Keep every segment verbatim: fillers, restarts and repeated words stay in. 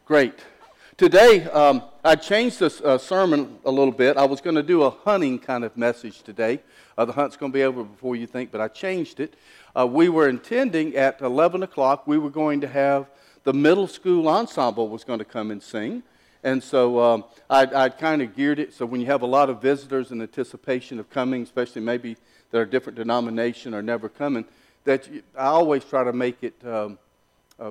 Great. Today, um, I changed this uh, sermon a little bit. I was going to do a hunting kind of message today. Uh, the hunt's going to be over before you think, but I changed it. Uh, we were intending at eleven o'clock, we were going to have the middle school ensemble was going to come and sing. And so um, I'd, I'd kind of geared it so when you have a lot of visitors in anticipation of coming, especially maybe that are different denomination or never coming, that you, I always try to make it um, uh,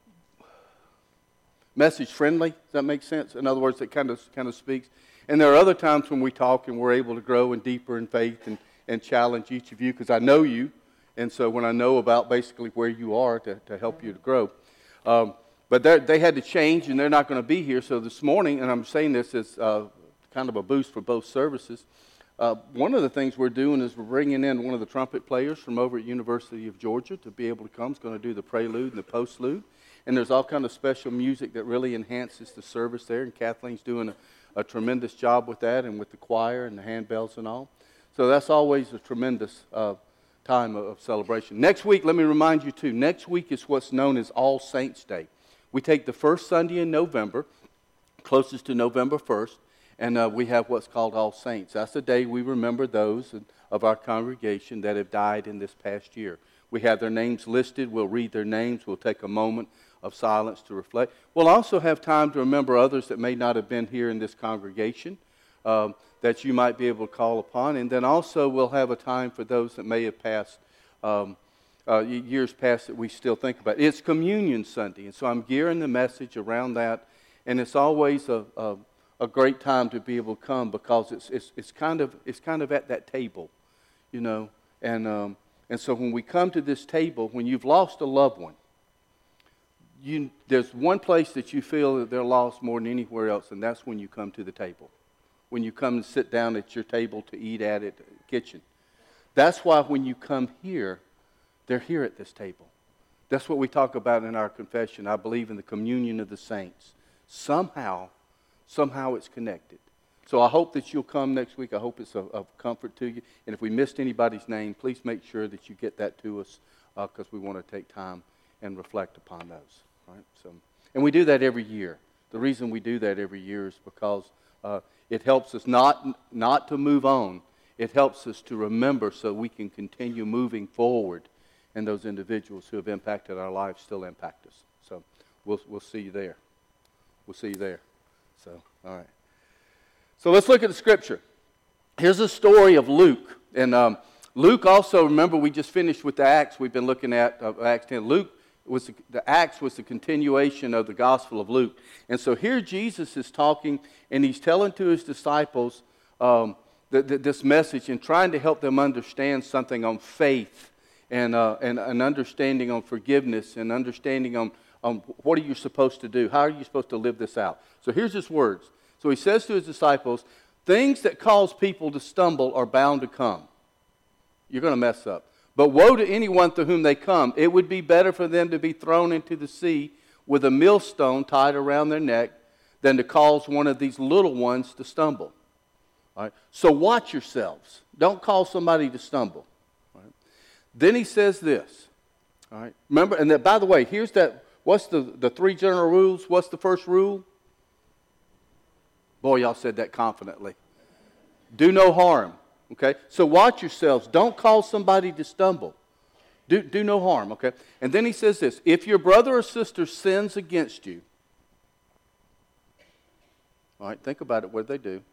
message friendly. Does that make sense? In other words, it kind of kind of speaks. And there are other times when we talk and we're able to grow and deeper in faith and, and challenge each of you because I know you. And so when I know about basically where you are to, to help you to grow. Um, but they had to change and they're not going to be here. So this morning, and I'm saying this as uh, kind of a boost for both services, uh, one of the things we're doing is we're bringing in one of the trumpet players from over at University of Georgia to be able to come. He's going to do the prelude and the postlude. And there's all kind of special music that really enhances the service there. And Kathleen's doing a, a tremendous job with that and with the choir and the handbells and all. So that's always a tremendous uh, time of, of celebration. Next week, let me remind you too, next week is what's known as All Saints Day. We take the first Sunday in November, closest to November first, and uh, we have what's called All Saints. That's the day we remember those of our congregation that have died in this past year. We have their names listed. We'll read their names. We'll take a moment of silence to reflect. We'll also have time to remember others that may not have been here in this congregation um, that you might be able to call upon. And then also we'll have a time for those that may have passed, um, uh, years past that we still think about. It's Communion Sunday, and so I'm gearing the message around that. And it's always a, a, a great time to be able to come because it's it's it's kind of it's kind of at that table, you know. And um, and so when we come to this table, when you've lost a loved one, You, there's one place that you feel that they're lost more than anywhere else, and that's when you come to the table. When you come and sit down at your table to eat at it, kitchen. That's why when you come here, they're here at this table. That's what we talk about in our confession. I believe in the communion of the saints. Somehow, somehow it's connected. So I hope that you'll come next week. I hope it's of, of comfort to you. And if we missed anybody's name, please make sure that you get that to us because uh, we want to take time and reflect upon those. Right? So, and we do that every year. The reason we do that every year is because uh, it helps us not not to move on. It helps us to remember so we can continue moving forward, and those individuals who have impacted our lives still impact us. So we'll we'll see you there. We'll see you there. So all right. So let's look at the scripture. Here's a story of Luke, and um, Luke also. Remember, we just finished with the Acts. We've been looking at uh, Acts ten. Luke. Was the, the Acts was the continuation of the Gospel of Luke. And so here Jesus is talking, and he's telling to his disciples um, the, the, this message and trying to help them understand something on faith and, uh, and an understanding on forgiveness and understanding on, on what are you supposed to do? How are you supposed to live this out? So here's his words. So he says to his disciples, things that cause people to stumble are bound to come. You're going to mess up. But woe to anyone to whom they come. It would be better for them to be thrown into the sea with a millstone tied around their neck than to cause one of these little ones to stumble. All right? So watch yourselves. Don't cause somebody to stumble. All right? Then he says this. All right? Remember, and that, by the way, here's that. What's the, the three general rules? What's the first rule? Boy, y'all said that confidently. Do no harm. Okay, so watch yourselves. Don't cause somebody to stumble. Do, do no harm, okay? And then he says this, if your brother or sister sins against you, all right, think about it, what do they do?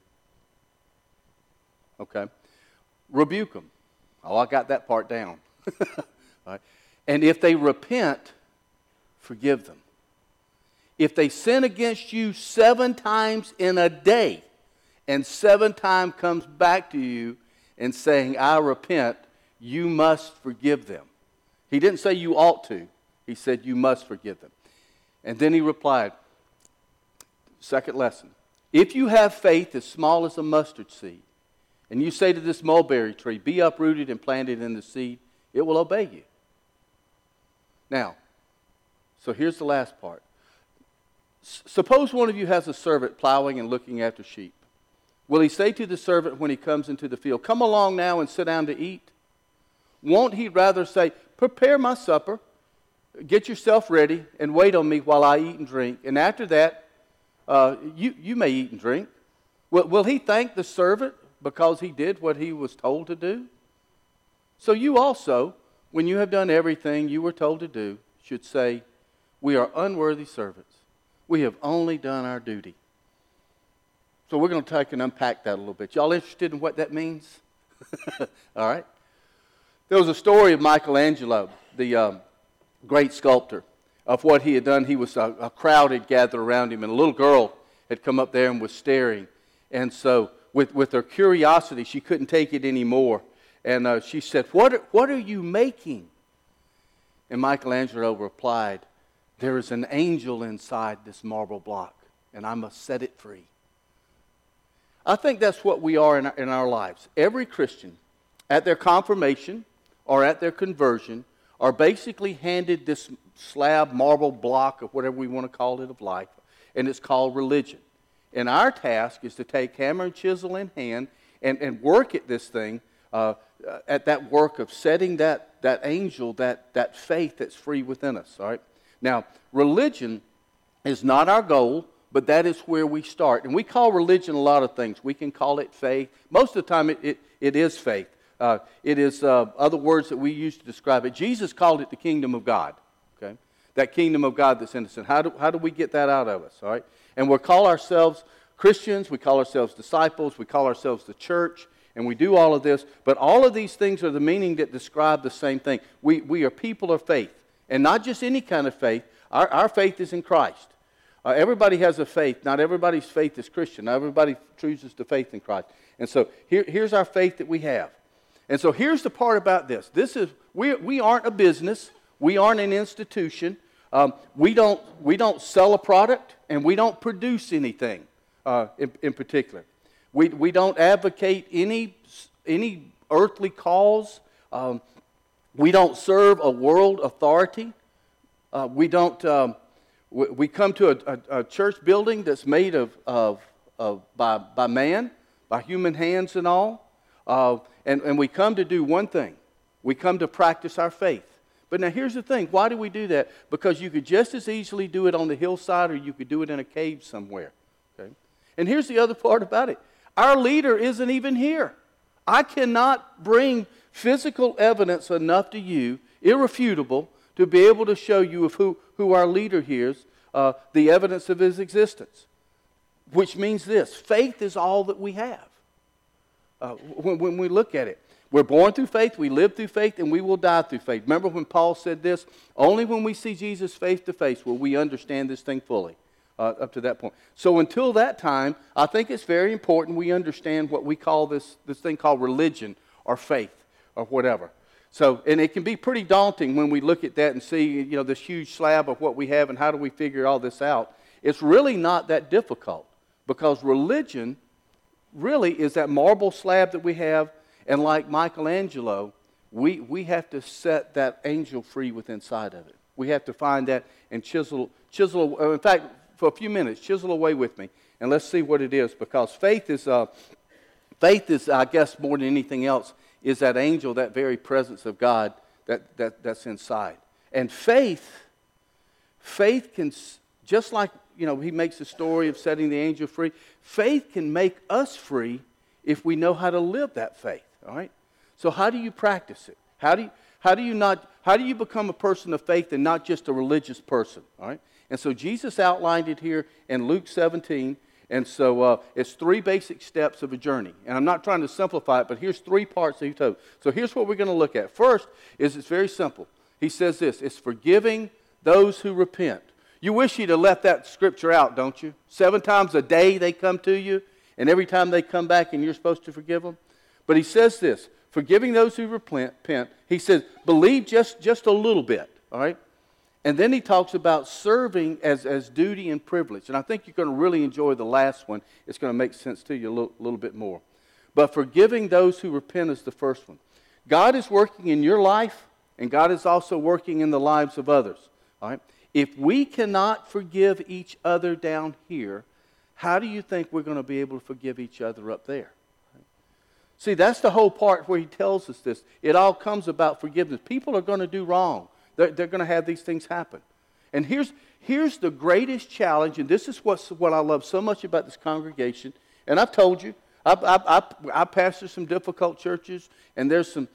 Okay, rebuke them. Oh, I got that part down. All right. And if they repent, forgive them. If they sin against you seven times in a day, and seven times comes back to you and saying, I repent, you must forgive them. He didn't say you ought to. He said you must forgive them. And then he replied, second lesson, if you have faith as small as a mustard seed, and you say to this mulberry tree, be uprooted and planted in the sea, it will obey you. Now, so here's the last part. S- suppose one of you has a servant plowing and looking after sheep. Will he say to the servant when he comes into the field, come along now and sit down to eat? Won't he rather say, prepare my supper, get yourself ready and wait on me while I eat and drink. And after that, uh, you, you may eat and drink. Will, will he thank the servant because he did what he was told to do? So you also, when you have done everything you were told to do, should say, we are unworthy servants. We have only done our duty. So we're going to take and unpack that a little bit. Y'all interested in what that means? All right. There was a story of Michelangelo, the um, great sculptor, of what he had done. He was a, a crowd had gathered around him, and a little girl had come up there and was staring. And so, with with her curiosity, she couldn't take it anymore. And uh, she said, "What are, what are you making?" And Michelangelo replied, "There is an angel inside this marble block, and I must set it free." I think that's what we are in our, in our lives. Every Christian, at their confirmation or at their conversion, are basically handed this slab, marble block, of whatever we want to call it, of life, and it's called religion. And our task is to take hammer and chisel in hand and, and work at this thing, uh, at that work of setting that, that angel, that, that faith that's free within us. All right? Now, religion is not our goal, but that is where we start. And we call religion a lot of things. We can call it faith. Most of the time, it, it, it is faith. Uh, it is uh, other words that we use to describe it. Jesus called it the kingdom of God. Okay, that kingdom of God that's innocent. How do, how do we get that out of us? All right? And we call ourselves Christians. We call ourselves disciples. We call ourselves the church. And we do all of this. But all of these things are the meaning that describe the same thing. We, we are people of faith. And not just any kind of faith. Our, our faith is in Christ. Uh, everybody has a faith. Not everybody's faith is Christian. Not everybody chooses the faith in Christ. And so here, here's our faith that we have. And so here's the part about this. This is we we aren't a business. We aren't an institution. Um, we don't we don't sell a product, and we don't produce anything uh, in, in particular. We we don't advocate any any earthly cause. Um, we don't serve a world authority. Uh, we don't. Um, We come to a, a, a church building that's made of, of, of by, by man, by human hands and all. Uh, and, and we come to do one thing. We come to practice our faith. But now here's the thing. Why do we do that? Because you could just as easily do it on the hillside, or you could do it in a cave somewhere. Okay? And here's the other part about it. Our leader isn't even here. I cannot bring physical evidence enough to you, irrefutable, to be able to show you of who, who our leader here is, uh, the evidence of his existence. Which means this, faith is all that we have. Uh, when, when we look at it, we're born through faith, we live through faith, and we will die through faith. Remember when Paul said this? Only when we see Jesus face to face will we understand this thing fully, uh, up to that point. So until that time, I think it's very important we understand what we call this, this thing called religion or faith or whatever. So, and it can be pretty daunting when we look at that and see, you know, this huge slab of what we have and how do we figure all this out. It's really not that difficult, because religion really is that marble slab that we have, and like Michelangelo, we, we have to set that angel free within inside of it. We have to find that and chisel, chisel, in fact, for a few minutes, chisel away with me, and let's see what it is, because faith is, uh, faith is, I guess, more than anything else, is that angel, that very presence of God that, that, that's inside. And faith, faith can, just like, you know, he makes the story of setting the angel free, faith can make us free if we know how to live that faith, all right? So how do you practice it? How do you, how do you not, how do you become a person of faith and not just a religious person, all right? And so Jesus outlined it here in Luke seventeen. And so uh, it's three basic steps of a journey. And I'm not trying to simplify it, but here's three parts that he told. So here's what we're going to look at. First is it's very simple. He says this, it's forgiving those who repent. You wish he'd have left that scripture out, don't you? Seven times a day they come to you, and every time they come back and you're supposed to forgive them. But he says this, forgiving those who repent. He says, believe just, just a little bit, all right? And then he talks about serving as, as duty and privilege. And I think you're going to really enjoy the last one. It's going to make sense to you a little, little bit more. But forgiving those who repent is the first one. God is working in your life, and God is also working in the lives of others. All right? If we cannot forgive each other down here, how do you think we're going to be able to forgive each other up there? See, that's the whole part where he tells us this. It all comes about forgiveness. People are going to do wrong. They're, they're going to have these things happen. And here's, here's the greatest challenge, and this is what's, what I love so much about this congregation. And I've told you, I, I, I, I pastor some difficult churches, and there's some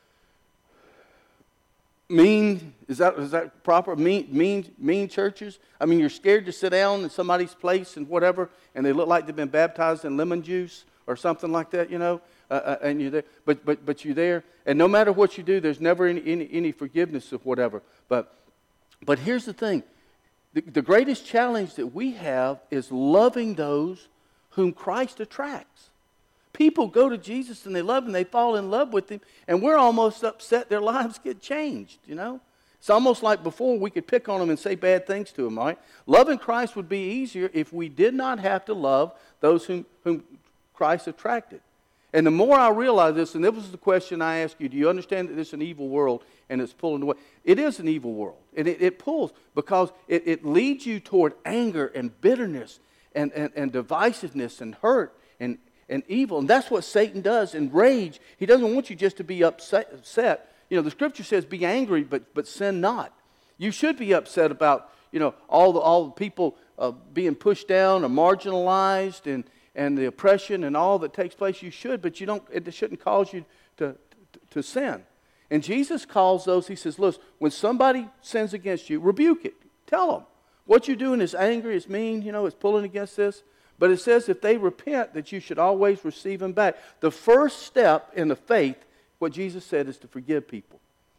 mean, is that, is that proper? Mean, mean, mean churches? I mean, you're scared to sit down in somebody's place and whatever, and they look like they've been baptized in lemon juice or something like that, you know, uh, uh, and you're there. But, but, but you're there, and no matter what you do, there's never any, any, any forgiveness of whatever. But, but here's the thing. The, the greatest challenge that we have is loving those whom Christ attracts. People go to Jesus and they love him, they fall in love with him, and we're almost upset their lives get changed, you know. It's almost like before we could pick on them and say bad things to them, right? Loving Christ would be easier if we did not have to love those whom, whom Christ attracted. And the more I realize this, and this was the question I asked you, do you understand that this is an evil world and it's pulling away? It is an evil world, and it, it pulls because it, it leads you toward anger and bitterness and, and, and divisiveness and hurt and and evil. And that's what Satan does. And rage, he doesn't want you just to be upset. upset. You know, the scripture says be angry, but, but sin not. You should be upset about, you know, all the, all the people uh, being pushed down or marginalized and, and the oppression and all that takes place. You should, but you don't. It shouldn't cause you to, to, to sin. And Jesus calls those, he says, look, when somebody sins against you, rebuke it. Tell them. What you're doing is angry, it's mean, you know, it's pulling against this. But it says if they repent, that you should always receive them back. The first step in the faith, what Jesus said, is to forgive people.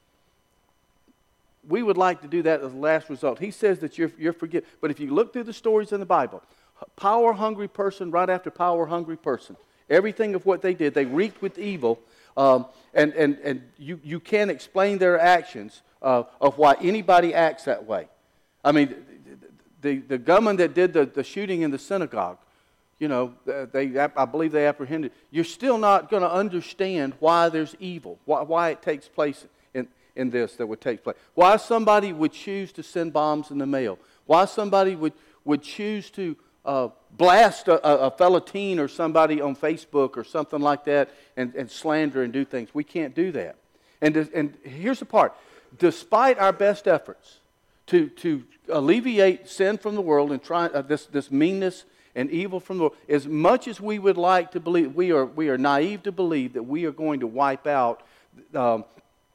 We would like to do that as the last result. He says that you're, you're forgiven. But if you look through the stories in the Bible, power-hungry person right after power-hungry person, everything of what they did, they reeked with evil, um, and, and, and you, you can't explain their actions uh, of why anybody acts that way. I mean, the, the gunman that did the, the shooting in the synagogue, you know, they, I believe they apprehended. You're still not going to understand why there's evil, why, why it takes place in, in this that would take place. Why somebody would choose to send bombs in the mail. Why somebody would, would choose to uh, blast a, a fellow teen or somebody on Facebook or something like that and, and slander and do things. We can't do that. And, and here's the part. Despite our best efforts to, to alleviate sin from the world and try uh, this, this meanness and evil from the world, as much as we would like to believe, we are we are naive to believe that we are going to wipe out um,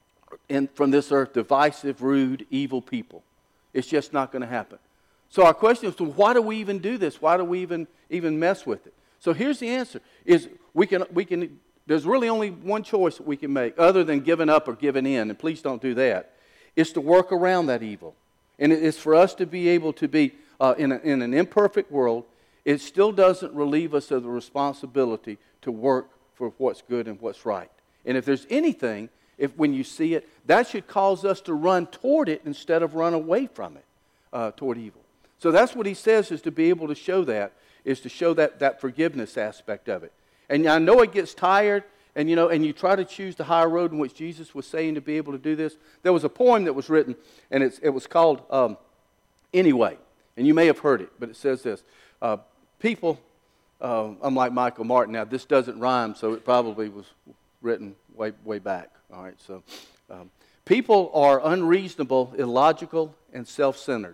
in, from this earth divisive, rude, evil people. It's just not going to happen. So our question is, why do we even do this? Why do we even even mess with it? So here's the answer: is we can we can. There's really only one choice that we can make, other than giving up or giving in. And please don't do that. It's to work around that evil, and it's for us to be able to be uh, in a, in an imperfect world. It still doesn't relieve us of the responsibility to work for what's good and what's right. And if there's anything, if when you see it, that should cause us to run toward it instead of run away from it, uh, toward evil. So that's what he says, is to be able to show that, is to show that, that forgiveness aspect of it. And I know it gets tired, and you know, and you try to choose the higher road in which Jesus was saying to be able to do this. There was a poem that was written, and it's, it was called um, Anyway. And you may have heard it, but it says this. Uh, people, uh, unlike Michael Martin, now this doesn't rhyme, so it probably was written way, way back. All right, so um, people are unreasonable, illogical, and self-centered.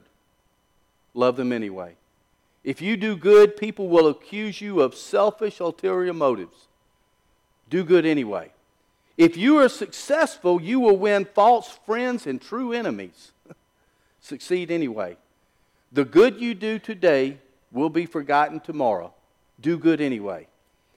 Love them anyway. If you do good, people will accuse you of selfish, ulterior motives. Do good anyway. If you are successful, you will win false friends and true enemies. Succeed anyway. The good you do today will be forgotten tomorrow. Do good anyway.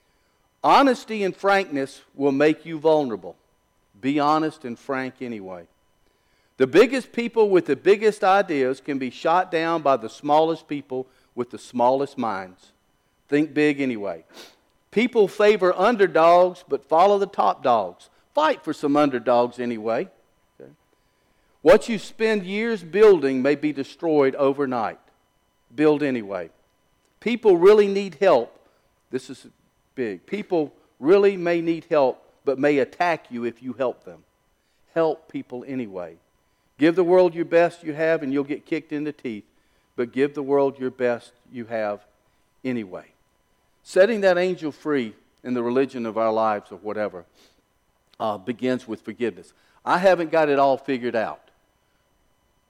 Honesty and frankness will make you vulnerable. Be honest and frank anyway. The biggest people with the biggest ideas can be shot down by the smallest people with the smallest minds. Think big anyway. People favor underdogs but follow the top dogs. Fight for some underdogs anyway. Okay? What you spend years building may be destroyed overnight. Build anyway. People really need help. This is big. People really may need help, but may attack you if you help them. Help people anyway. Give the world your best you have, and you'll get kicked in the teeth. But give the world your best you have anyway. Setting that angel free in the religion of our lives or whatever uh, begins with forgiveness. I haven't got it all figured out.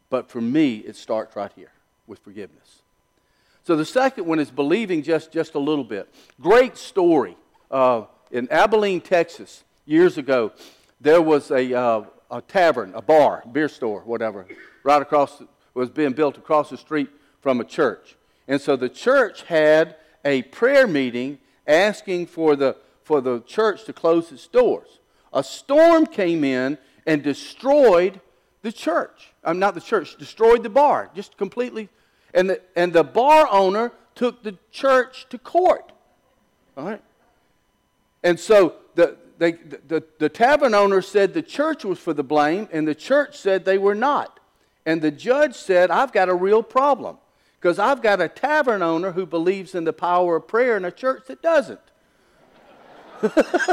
But for me, it starts right here with forgiveness. So the second one is believing just, just a little bit. Great story. Uh, in Abilene, Texas, years ago, there was a, uh, a tavern, a bar, beer store, whatever, right across, was being built across the street from a church. And so the church had a prayer meeting asking for the, for the church to close its doors. A storm came in and destroyed the church. I'm not the church, destroyed the bar, just completely. And the, and the bar owner took the church to court. All right? And so the, they, the, the tavern owner said the church was for the blame, and the church said they were not. And the judge said, I've got a real problem, because I've got a tavern owner who believes in the power of prayer and a church that doesn't. All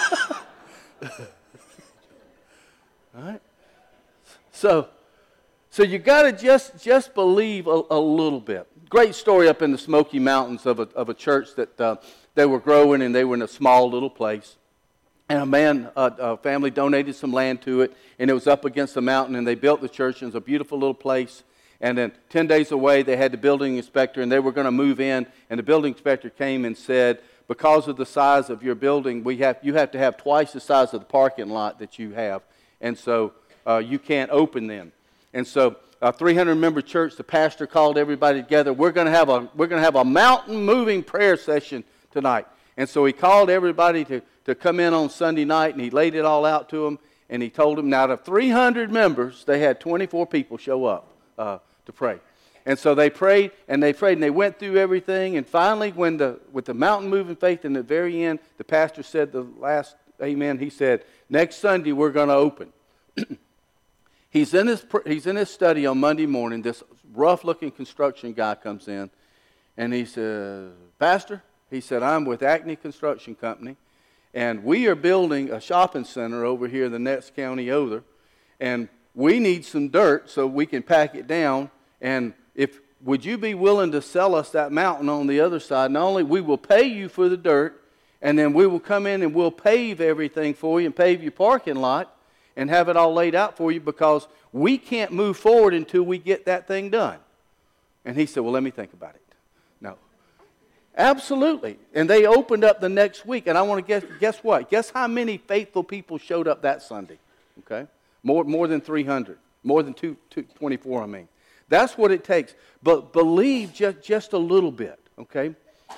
right? So, so you got to just, just believe a, a little bit. Great story up in the Smoky Mountains of a, of a church that uh, they were growing, and they were in a small little place. And a man, uh, a family donated some land to it, and it was up against the mountain, and they built the church, and it was a beautiful little place. And then ten days away, they had the building inspector, and they were going to move in, and the building inspector came and said, because of the size of your building, we have you have to have twice the size of the parking lot that you have, and so uh, you can't open them. And so a three hundred member church, the pastor called everybody together. We're going to have a we're going to have a mountain moving prayer session tonight. And so he called everybody to, to come in on Sunday night, and he laid it all out to them, and he told them, now out of three hundred members, they had twenty-four people show up uh, to pray. And so they prayed, and they prayed, and they went through everything, and finally, when the with the mountain moving faith in the very end, the pastor said the last amen, he said, next Sunday we're going to open. He's in his he's in his study on Monday morning. This rough-looking construction guy comes in, and he says, Pastor, he said, I'm with Acme Construction Company, and we are building a shopping center over here in the next county over, and we need some dirt so we can pack it down. And if would you be willing to sell us that mountain on the other side? Not only we will pay you for the dirt, and then we will come in and we'll pave everything for you and pave your parking lot and have it all laid out for you, because we can't move forward until we get that thing done. And he said, well, let me think about it. No. Absolutely. And they opened up the next week. And I want to guess, guess what? Guess how many faithful people showed up that Sunday? Okay? More, more than three hundred. More than two, two, twenty-four, I mean. That's what it takes. But believe just, just a little bit. Okay?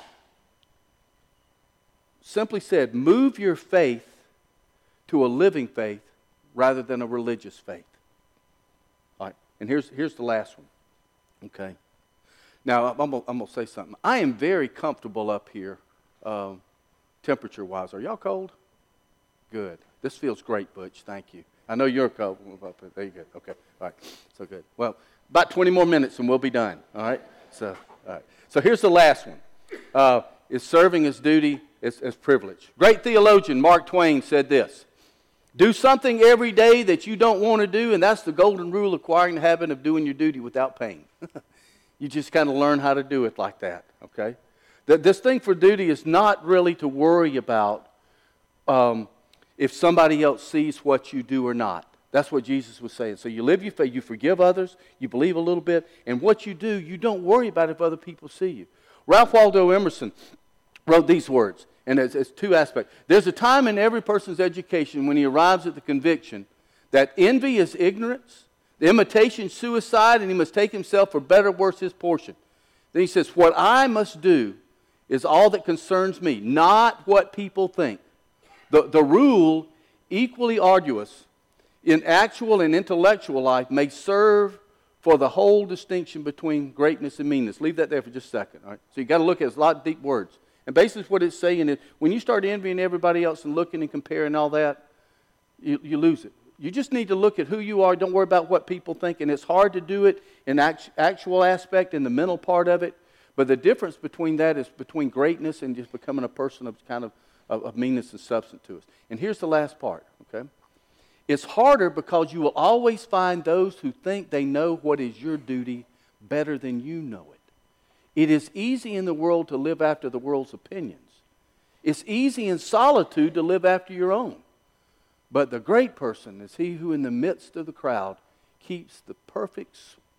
Simply said, move your faith to a living faith rather than a religious faith. All right, and here's, here's the last one, okay? Now, I'm going I'm to say something. I am very comfortable up here, um, temperature-wise. Are y'all cold? Good. This feels great, Butch. Thank you. I know you're cold. There you go. Okay, all right, so good. Well, about twenty more minutes and we'll be done, all right? So, all right. So here's the last one. Uh, is serving as duty as, as privilege. Great theologian Mark Twain said this: do something every day that you don't want to do, and that's the golden rule of acquiring the habit of doing your duty without pain. You just kind of learn how to do it like that, okay? This thing for duty is not really to worry about um, if somebody else sees what you do or not. That's what Jesus was saying. So you live your faith, you forgive others, you believe a little bit, and what you do, you don't worry about if other people see you. Ralph Waldo Emerson wrote these words. And it's, it's two aspects. There's a time in every person's education when he arrives at the conviction that envy is ignorance, the imitation suicide, and he must take himself for better or worse his portion. Then he says, what I must do is all that concerns me, not what people think. The, the rule, equally arduous in actual and intellectual life, may serve for the whole distinction between greatness and meanness. Leave that there for just a second. All right? So you've got to look at it. It's a lot of deep words. And basically what it's saying is, when you start envying everybody else and looking and comparing all that, you, you lose it. You just need to look at who you are. Don't worry about what people think. And it's hard to do it in act, actual aspect, in the mental part of it. But the difference between that is between greatness and just becoming a person of kind of, of, of meanness and substance to us. And here's the last part, okay? It's harder because you will always find those who think they know what is your duty better than you know it. It is easy in the world to live after the world's opinions. It's easy in solitude to live after your own. But the great person is he who in the midst of the crowd keeps the perfect,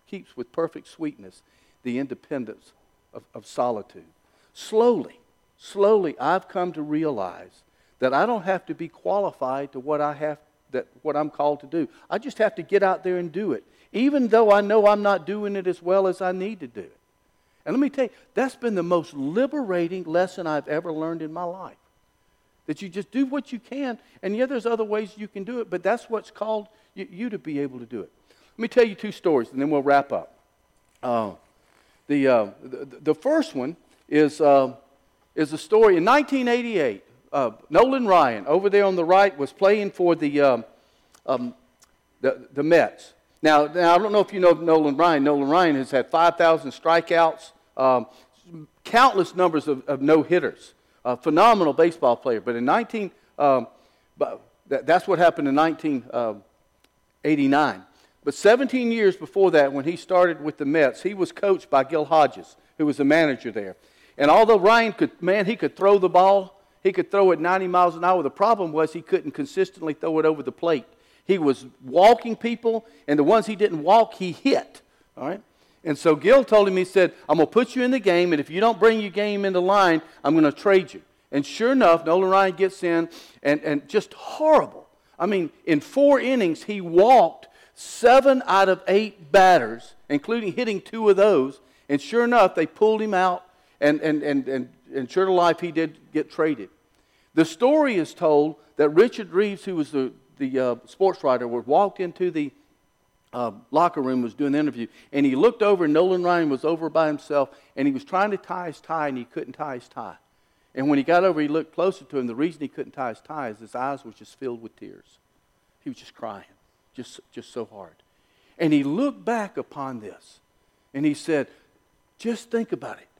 keeps with perfect sweetness the independence of, of solitude. Slowly, slowly, I've come to realize that I don't have to be qualified to what I have, that what I'm called to do. I just have to get out there and do it, even though I know I'm not doing it as well as I need to do it. And let me tell you, that's been the most liberating lesson I've ever learned in my life. That you just do what you can, and yeah, there's other ways you can do it, but that's what's called you, you to be able to do it. Let me tell you two stories, and then we'll wrap up. Uh, the, uh, the the first one is uh, is a story in nineteen eighty-eight. Uh, Nolan Ryan, over there on the right, was playing for the um, um, the, the Mets. Now, now, I don't know if you know Nolan Ryan. Nolan Ryan has had five thousand strikeouts, um, countless numbers of, of no-hitters. A phenomenal baseball player. But in nineteen, um, but that, that's what happened in nineteen eighty-nine. But seventeen years before that, when he started with the Mets, he was coached by Gil Hodges, who was the manager there. And although Ryan could, man, he could throw the ball, he could throw it ninety miles an hour. The problem was he couldn't consistently throw it over the plate. He was walking people, and the ones he didn't walk, he hit. All right? And so Gil told him, he said, I'm going to put you in the game, and if you don't bring your game into line, I'm going to trade you. And sure enough, Nolan Ryan gets in, and, and just horrible. I mean, in four innings, he walked seven out of eight batters, including hitting two of those. And sure enough, they pulled him out, and, and, and, and, and sure to life, he did get traded. The story is told that Richard Reeves, who was the, the uh, sports writer, walked into the Uh, locker room, was doing the interview, and he looked over, and Nolan Ryan was over by himself, and he was trying to tie his tie, and he couldn't tie his tie. And when he got over, he looked closer to him. The reason he couldn't tie his tie is his eyes were just filled with tears. He was just crying, just, just so hard. And he looked back upon this, and he said, just think about it.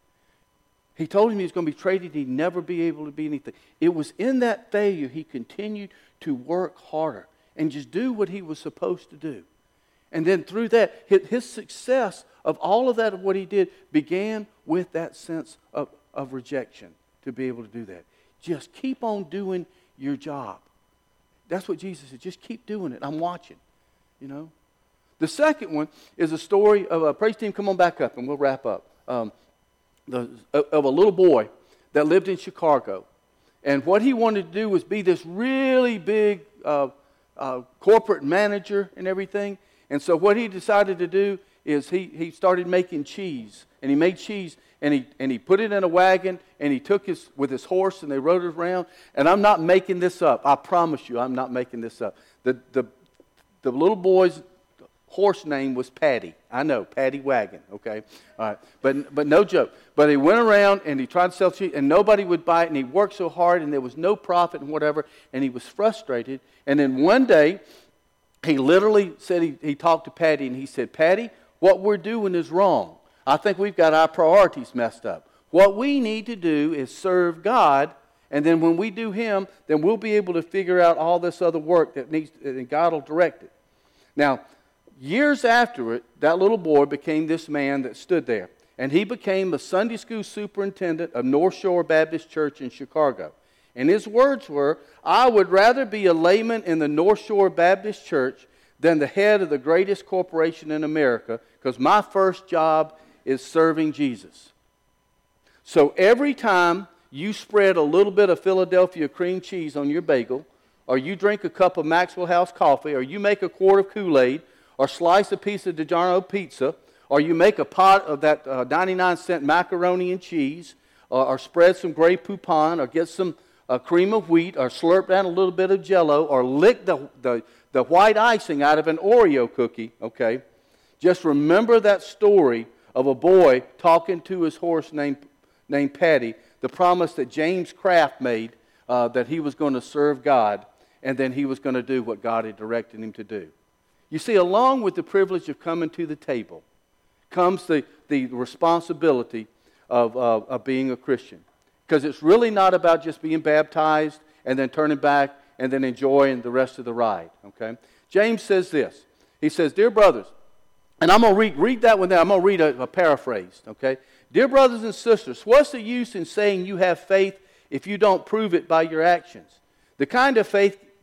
He told him he was going to be traded, he'd never be able to be anything. It was in that failure he continued to work harder and just do what he was supposed to do. And then through that, his success of all of that, of what he did, began with that sense of, of rejection to be able to do that. Just keep on doing your job. That's what Jesus said. Just keep doing it. I'm watching, you know. The second one is a story of a praise team. Come on back up, and we'll wrap up. Um, the, of a little boy that lived in Chicago. And what he wanted to do was be this really big uh, uh, corporate manager and everything. And so what he decided to do is he, he started making cheese. And he made cheese, and he and he put it in a wagon, and he took his with his horse, and they rode it around. And I'm not making this up. I promise you, I'm not making this up. The the the little boy's horse name was Patty. I know, Patty Wagon, okay? All right. But but no joke. But he went around, and he tried to sell cheese, and nobody would buy it, and he worked so hard, and there was no profit and whatever, and he was frustrated. And then one day, he literally said, he, he talked to Patty, and he said, Patty, what we're doing is wrong. I think we've got our priorities messed up. What we need to do is serve God, and then when we do Him, then we'll be able to figure out all this other work that needs, and God will direct it. Now, years after it, that little boy became this man that stood there, and he became the Sunday school superintendent of North Shore Baptist Church in Chicago. And his words were, I would rather be a layman in the North Shore Baptist Church than the head of the greatest corporation in America, because my first job is serving Jesus. So every time you spread a little bit of Philadelphia cream cheese on your bagel, or you drink a cup of Maxwell House coffee, or you make a quart of Kool-Aid, or slice a piece of DiGiorno pizza, or you make a pot of that uh, ninety-nine cent macaroni and cheese, or, or spread some Grey Poupon, or get some a cream of wheat, or slurp down a little bit of Jell-O, or lick the, the, the white icing out of an Oreo cookie, okay? Just remember that story of a boy talking to his horse named, named Patty, the promise that James Kraft made uh, that he was going to serve God, and then he was going to do what God had directed him to do. You see, along with the privilege of coming to the table comes the, the responsibility of, uh, of being a Christian. Because it's really not about just being baptized and then turning back and then enjoying the rest of the ride, okay? James says this. He says, Dear brothers, and I'm going to read, read that one there. I'm going to read a, a paraphrase, okay? Dear brothers and sisters, what's the use in saying you have faith if you don't prove it by your actions? The kind of faith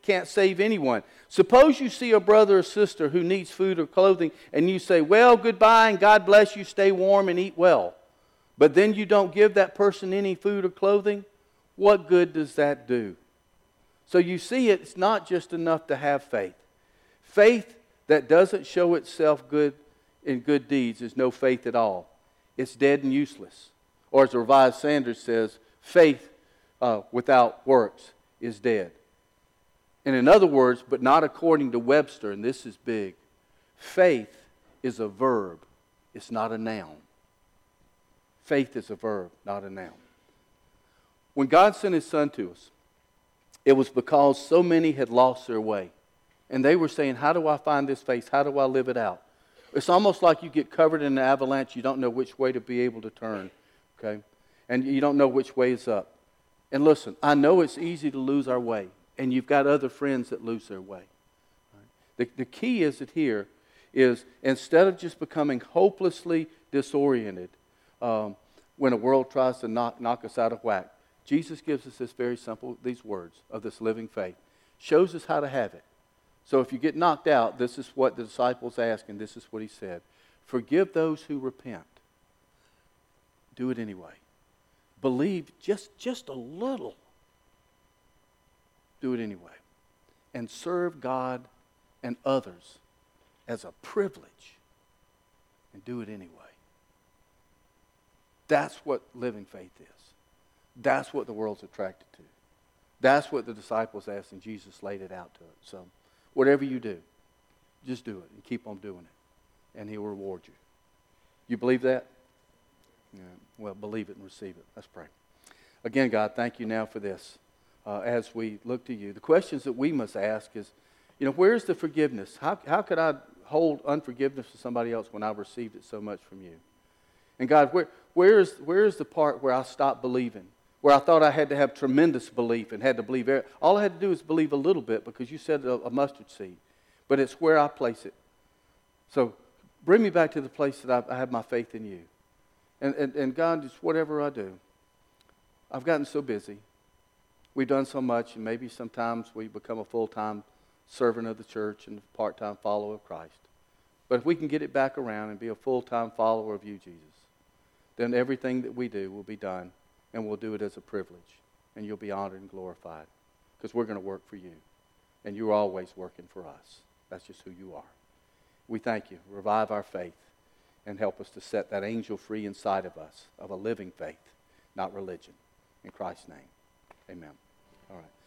can't save anyone. Suppose you see a brother or sister who needs food or clothing, and you say, well, goodbye, and God bless you, stay warm and eat well. But then you don't give that person any food or clothing. What good does that do? So you see, it's not just enough to have faith. Faith that doesn't show itself good in good deeds is no faith at all. It's dead and useless. Or as the Revised Standard says, faith uh, without works is dead. And in other words, but not according to Webster, and this is big, faith is a verb. It's not a noun. Faith is a verb, not a noun. When God sent His Son to us, it was because so many had lost their way. And they were saying, how do I find this faith? How do I live it out? It's almost like you get covered in an avalanche. You don't know which way to be able to turn. Okay? And you don't know which way is up. And listen, I know it's easy to lose our way. And you've got other friends that lose their way. The, the key is that here is instead of just becoming hopelessly disoriented um, when a world tries to knock, knock us out of whack, Jesus gives us this very simple, these words of this living faith. Shows us how to have it. So if you get knocked out, this is what the disciples asked, and this is what He said. Forgive those who repent. Do it anyway. Believe just, just a little. Do it anyway. And serve God and others as a privilege. And do it anyway. That's what living faith is. That's what the world's attracted to. That's what the disciples asked, and Jesus laid it out to it. So whatever you do, just do it and keep on doing it. And He'll reward you. You believe that? Yeah. Well, believe it and receive it. Let's pray. Again, God, thank you now for this. Uh, as we look to you, the questions that we must ask is, you know, where's the forgiveness? How, how could I hold unforgiveness to somebody else when I've received it so much from you? And God, where, where, is, where is the part where I stopped believing? Where I thought I had to have tremendous belief and had to believe. All I had to do is believe a little bit because you said a, a mustard seed. But it's where I place it. So bring me back to the place that I, I have my faith in you. And, and, and God, just whatever I do, I've gotten so busy. We've done so much, and maybe sometimes we become a full-time servant of the church and a part-time follower of Christ. But if we can get it back around and be a full-time follower of you, Jesus, then everything that we do will be done, and we'll do it as a privilege, and you'll be honored and glorified because we're going to work for you, and you're always working for us. That's just who you are. We thank you. Revive our faith and help us to set that angel free inside of us of a living faith, not religion. In Christ's name, amen. All right.